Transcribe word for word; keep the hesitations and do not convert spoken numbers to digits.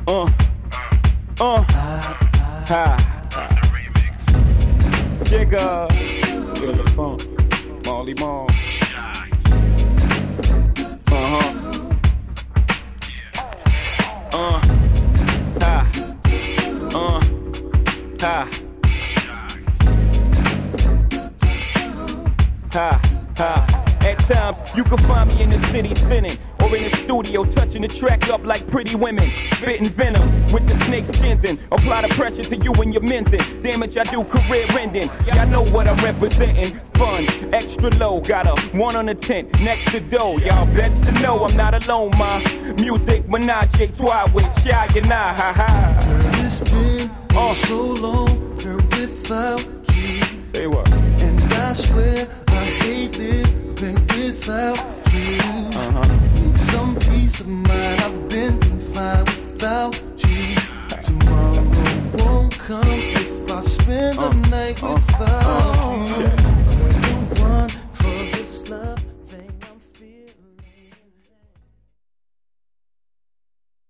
Uh, uh, ha, Jigga, feel the funk, Molly Mall. Uh-huh. Uh, ha, uh, ha, ha, ha. At times, you can find me in the city spinning, or in the studio touching the track up like pretty women, spitting venom with the snake skins in. Apply the pressure to you and your men's in. Damage I do, career ending. Y'all know what I'm representing. Fun, extra low, got a one on a tent next to dough. Y'all best to know I'm not alone, ma. Music, menage a trois with Shy and I, ha ha. Girl, it's been uh. so long, girl, without you. Say what? And I swear I hate living without you. Uh-huh. Need some peace of mind, I've been fine without you. Tomorrow won't come if I spend the uh. night uh. without